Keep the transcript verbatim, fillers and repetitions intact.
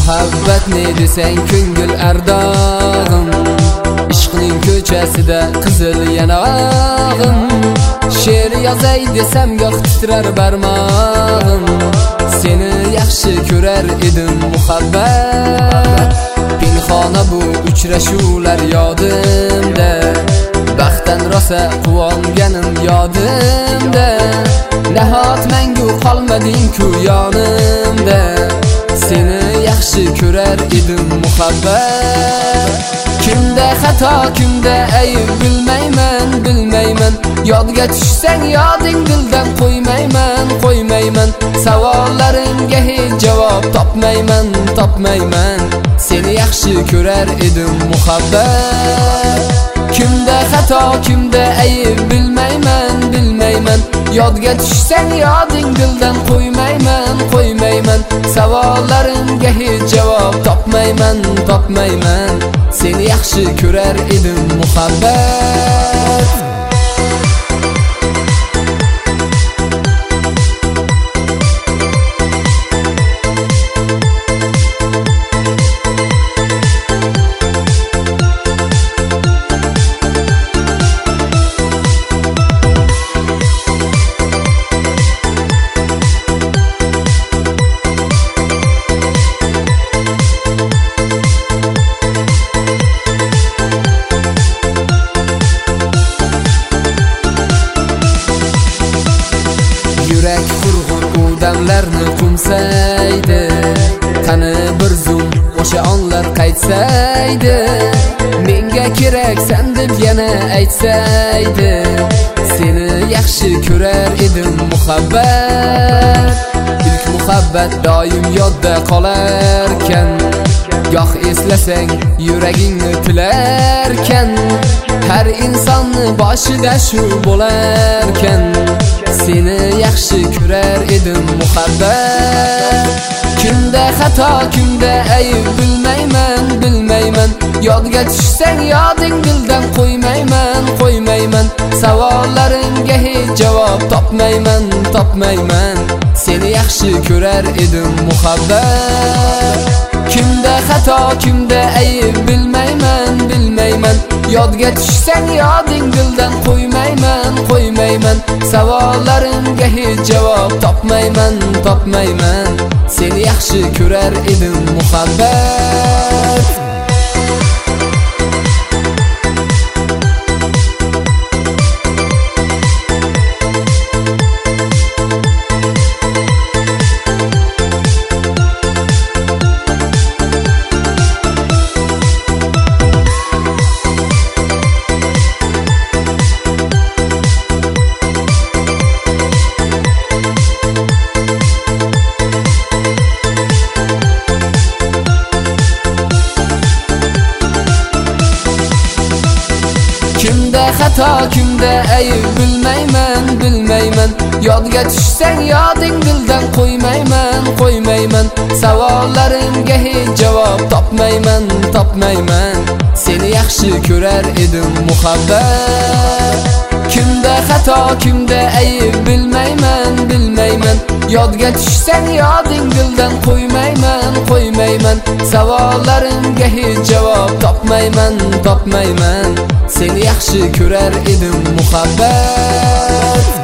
Muhabbat ne desang ko'ngil ardog'im, ishqning ko'chasida qizil yanog'im. She'r yozay desam goh titrar barmog'im, seni yaxshi ko'rar edim muhabbat. Pinxona bu uchrashuvlar yodimda, baxtdan rosa quvonganim yodimda. Nahot mangu qolmading-ku yonimda, seni yaxshi ko'rar edim muhabbat. Kimda xato, kimda ayb bilmayman, bilmayman. Yodga tushsang yoding dildan qo'ymayman, qo'ymayman. Savollarimga hech javob topmayman, topmayman. Seni yaxshi ko'rar edim muhabbat. Kimda xato, kimda ayb bilmayman, bilmayman. Yodga tushsang yoding dildan qo'ymayman, qo'ymayman. Savollarimga hech javob topmayman, topmayman. Seni yaxshi ko'rar edim muhabbat. Yurak qurg'ur odamlarni qo'msaydi, qani bir zum o'sha onlar qaytsaydi. Menga keraksan deb yana aytsaydi, seni yaxshi ko'rar edim muhabbat. Ilk muhabbat doim yodda qolarkan, goh eslasang yuragingni tilarkan. Har insonni boshida shu bo'larkan, seni yaxshi ko'rar edim muhabbat. Kimda xato, kimda ayb bilmayman, bilmayman. Yodga tushsang yoding dildan qo'ymayman, qo'ymayman. Savollarimga hech javob topmayman, topmayman. Seni yaxshi ko'rar edim muhabbat. Kimda xato, kimda ayb bilmayman, bilmayman. Yodga tushsang yoding dildan qo'ymayman, qo'ymayman. Savollarimga hech javob topmayman, topmayman. Seni yaxshi ko'rar edim muhabbat. Kimda xato, kimda ayb bilmayman, bilmayman. Yodga tushsang yoding dildan qo'ymayman, qo'ymayman. Savollarimga hech javob topmayman, topmayman. Seni yaxshi ko'rar edim muhabbat. Kimda xato, kimda ayb bilmayman, bilmayman. Yodga tushsang yoding dildan qo'ymayman, qo'ymayman. Savollarimga hech javob topmayman, topmayman. Seni yaxshi ko'rar edim muhabbat.